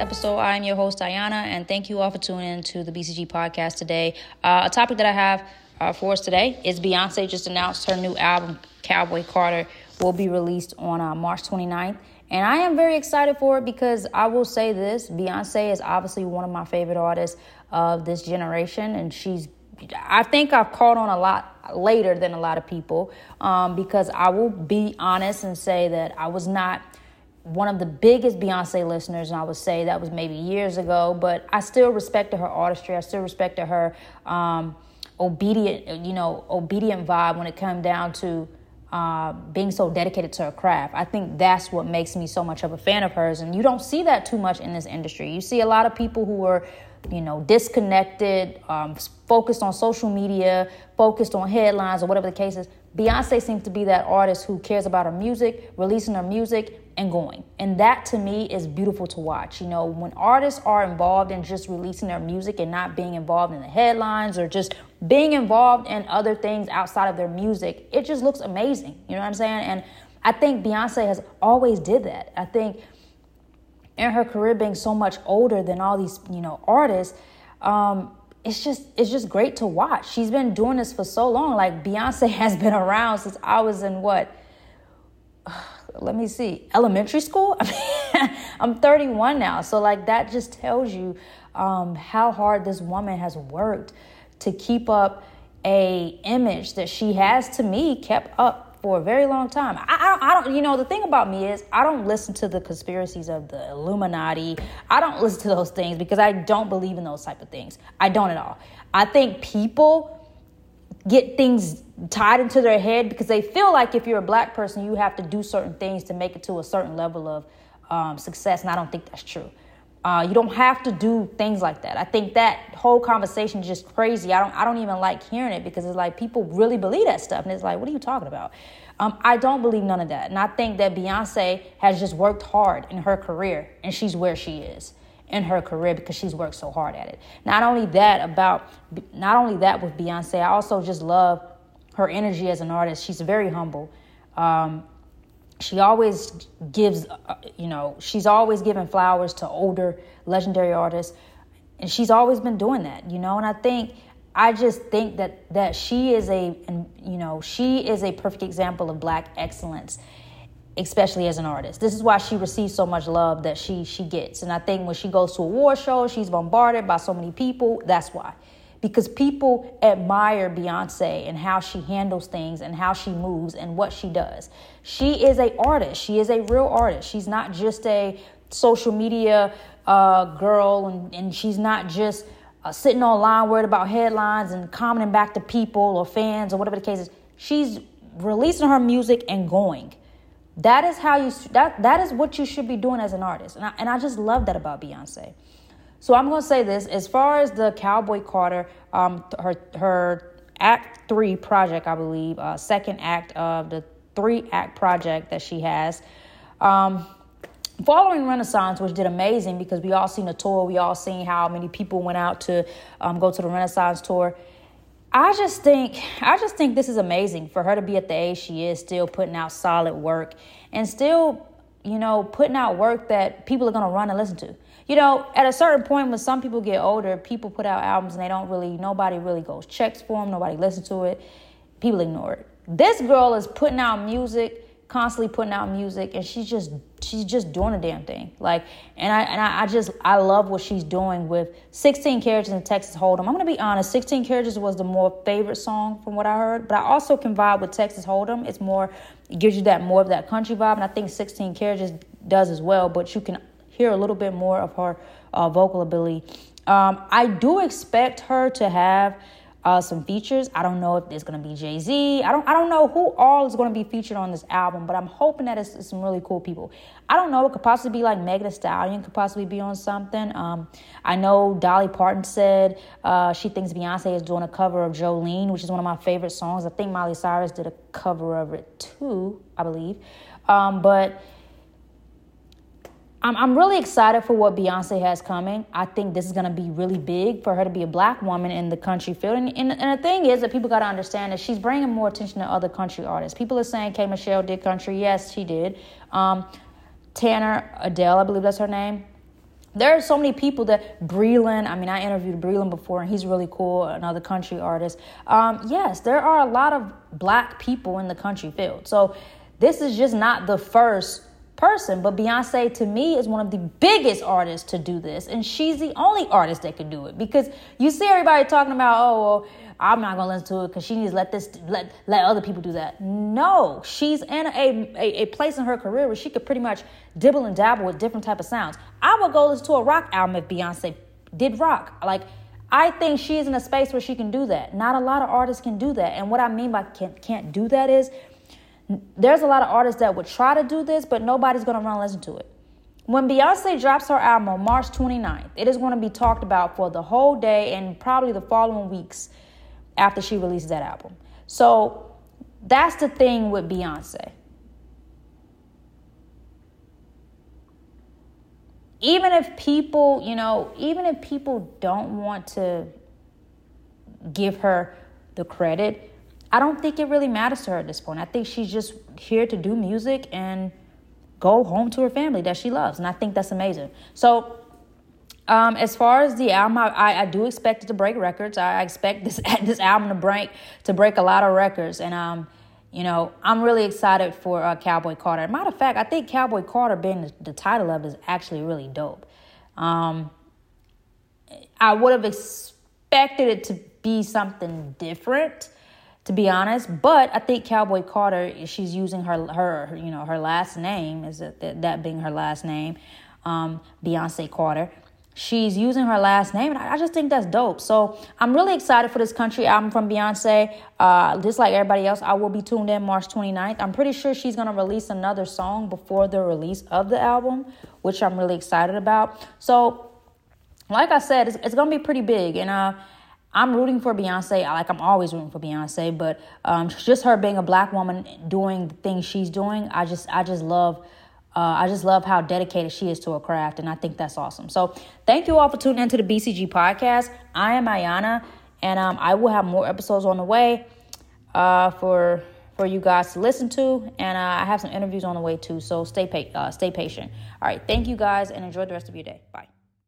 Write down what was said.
episode. I am your host, Diana, and thank you all for tuning in to the BCG podcast today. A topic that I have for us today is Beyonce just announced her new album, Cowboy Carter, will be released on March 29th. And I am very excited for it because I will say this, Beyonce is obviously one of my favorite artists of this generation, and I think I've caught on a lot later than a lot of people because I will be honest and say that I was not one of the biggest Beyonce listeners, and I would say that was maybe years ago, but I still respected her artistry. I still respected her obedient vibe when it came down to being so dedicated to her craft. I think that's what makes me so much of a fan of hers, and you don't see that too much in this industry. You see a lot of people who are disconnected, focused on social media, focused on headlines or whatever the case is. Beyonce seems to be that artist who cares about her music, releasing her music, and going. And that, to me, is beautiful to watch. When artists are involved in just releasing their music and not being involved in the headlines or just being involved in other things outside of their music, it just looks amazing. You know what I'm saying? And I think Beyonce has always did that. I think in her career being so much older than all these, artists, it's just great to watch. She's been doing this for so long. Like, Beyonce has been around since I was in elementary school. I'm 31 now. So that just tells you how hard this woman has worked to keep up a image that she has, to me, kept up for a very long time. I don't, the thing about me is I don't listen to the conspiracies of the Illuminati. I don't listen to those things because I don't believe in those type of things. I don't at all. I think people get things tied into their head because they feel like if you're a black person, you have to do certain things to make it to a certain level of success. And I don't think that's true. You don't have to do things like that. I think that whole conversation is just crazy. I don't even like hearing it because it's like people really believe that stuff. And it's like, what are you talking about? I don't believe none of that. And I think that Beyonce has just worked hard in her career, and she's where she is in her career because she's worked so hard at it. Not only that with Beyonce, I also just love her energy as an artist. She's very humble. She always gives, she's always giving flowers to older legendary artists. And she's always been doing that, and I just think that she is a perfect example of black excellence, especially as an artist. This is why she receives so much love that she gets. And I think when she goes to award shows, she's bombarded by so many people. That's why. Because people admire Beyonce and how she handles things and how she moves and what she does. She is an artist. She is a real artist. She's not just a social media girl, and she's not just sitting online worried about headlines and commenting back to people or fans or whatever the case is. She's releasing her music and going. That is how that is what you should be doing as an artist. And I just love that about Beyonce. So I'm going to say this, as far as the Cowboy Carter, her Act 3 project, I believe, second act of the 3-act project that she has, following Renaissance, which did amazing because we all seen the tour, we all seen how many people went out to go to the Renaissance tour. I just think this is amazing for her to be at the age she is, still putting out solid work and still, putting out work that people are going to run and listen to. At a certain point when some people get older, people put out albums and nobody really goes checks for them. Nobody listens to it. People ignore it. This girl is putting out music, constantly putting out music, and she's just doing a damn thing. I love what she's doing with 16 Carriages and Texas Hold'em. I'm going to be honest, 16 Carriages was the more favorite song from what I heard, but I also can vibe with Texas Hold'em. It gives you more of that country vibe, and I think 16 Carriages does as well, but you can hear a little bit more of her vocal ability. I do expect her to have some features. I don't know if there's going to be Jay-Z. I don't know who all is going to be featured on this album, but I'm hoping that it's some really cool people. I don't know. It could possibly be like Megan Thee Stallion could possibly be on something. I know Dolly Parton said she thinks Beyonce is doing a cover of Jolene, which is one of my favorite songs. I think Miley Cyrus did a cover of it too, I believe. But I'm really excited for what Beyonce has coming. I think this is going to be really big for her to be a black woman in the country field. And the thing is that people got to understand that she's bringing more attention to other country artists. People are saying K. Michelle did country. Yes, she did. Tanner Adele, I believe that's her name. There are so many people that Breland, I interviewed Breland before, and he's really cool, another country artist. Yes, there are a lot of black people in the country field. So this is just not the first person, but Beyonce to me is one of the biggest artists to do this, and she's the only artist that can do it, because you see everybody talking about, oh, well, I'm not gonna listen to it because she needs to let other people do that. No, she's in a place in her career where she could pretty much dibble and dabble with different type of sounds. I would go listen to a rock album if Beyonce did rock. Like, I think she's in a space where she can do that. Not a lot of artists can do that, and what I mean by can't do that is, there's a lot of artists that would try to do this, but nobody's going to run and listen to it. When Beyonce drops her album on March 29th, it is going to be talked about for the whole day and probably the following weeks after she releases that album. So that's the thing with Beyonce. Even if people don't want to give her the credit, I don't think it really matters to her at this point. I think she's just here to do music and go home to her family that she loves. And I think that's amazing. So as far as the album, I do expect it to break records. I expect this album to break a lot of records. And, I'm really excited for Cowboy Carter. Matter of fact, I think Cowboy Carter being the title of it is actually really dope. I would have expected it to be something different, to be honest, but I think Cowboy Carter, she's using her last name, is that being her last name, Beyonce Carter. She's using her last name, and I just think that's dope. So I'm really excited for this country album from Beyonce. Just like everybody else, I will be tuned in March 29th. I'm pretty sure she's going to release another song before the release of the album, which I'm really excited about. So, like I said, it's going to be pretty big, and I'm rooting for Beyonce. I'm always rooting for Beyonce, but just her being a black woman doing the things she's doing, I just love how dedicated she is to her craft, and I think that's awesome. So thank you all for tuning into the BCG podcast. I am Ayana, and I will have more episodes on the way for you guys to listen to, and I have some interviews on the way too. So stay patient. All right, thank you guys, and enjoy the rest of your day. Bye.